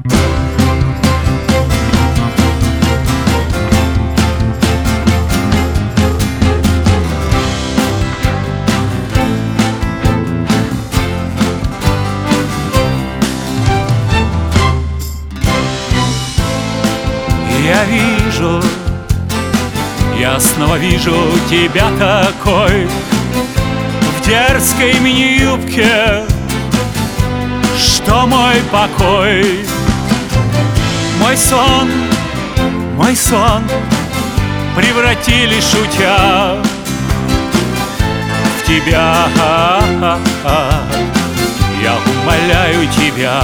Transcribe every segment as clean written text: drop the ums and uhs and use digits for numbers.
Я вижу, я снова вижу тебя такой, в дерзкой мини-юбке, что мой покой. Мой сон превратили, шутя, в тебя. Я умоляю тебя,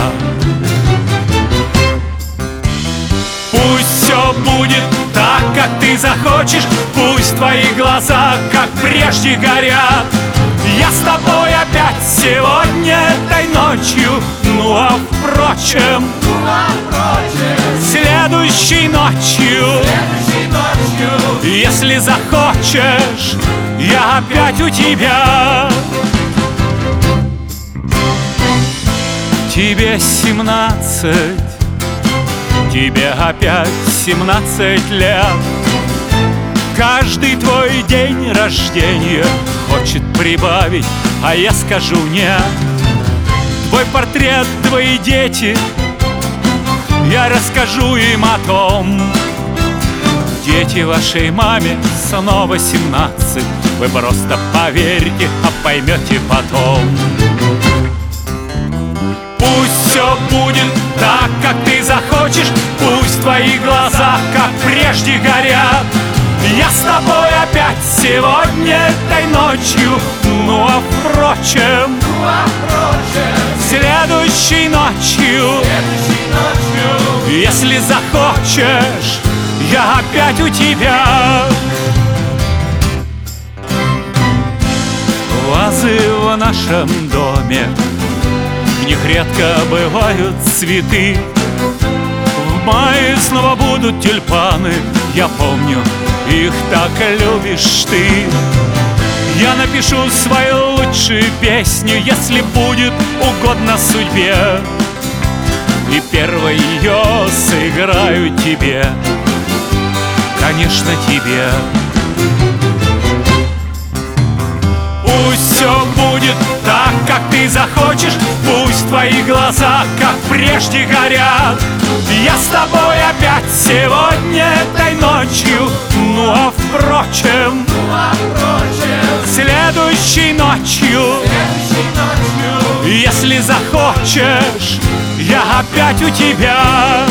пусть все будет так, как ты захочешь. Пусть твои глаза, как прежде, горят. Я с тобой опять сегодня этой ночью. Ну а впрочем, следующей ночью, если захочешь, я опять у тебя. Тебе 17, тебе опять 17 лет. Каждый твой день рождения хочет прибавить, а я скажу нет. Твой портрет, твои дети, я расскажу им о том. Дети вашей маме снова 17. Вы просто поверьте, а поймете потом. Пусть все будет так, как ты захочешь. Пусть твои глаза, как прежде, горят. Я с тобой опять сегодня этой ночью. Ну а впрочем, следующей ночью, если захочешь, я опять у тебя. Вазы в нашем доме, в них редко бывают цветы. В мае снова будут тюльпаны, я помню, их так любишь ты. Я напишу свою лучшую песню, если будет угодно судьбе, и первой ее сыграю тебе, конечно, тебе. Пусть все будет так, как ты захочешь. Пусть твои глаза, как прежде, горят. Я с тобой опять сегодня этой ночью. Ну а впрочем, следующей ночью, если захочешь, я опять у тебя.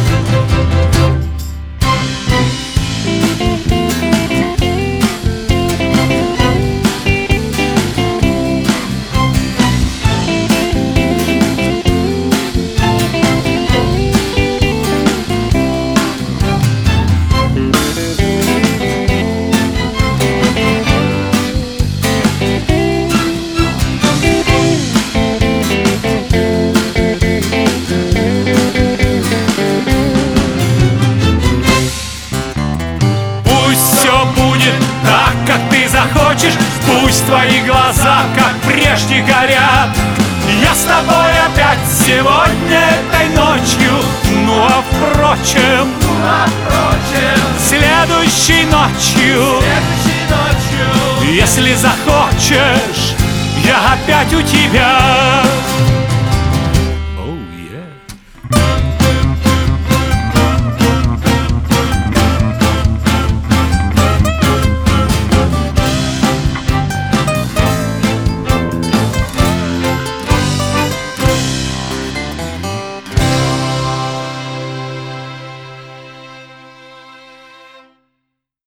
Пусть твои глаза, как прежде, горят. Я с тобой опять сегодня этой ночью. Ну а впрочем, следующей ночью, если захочешь, я опять у тебя.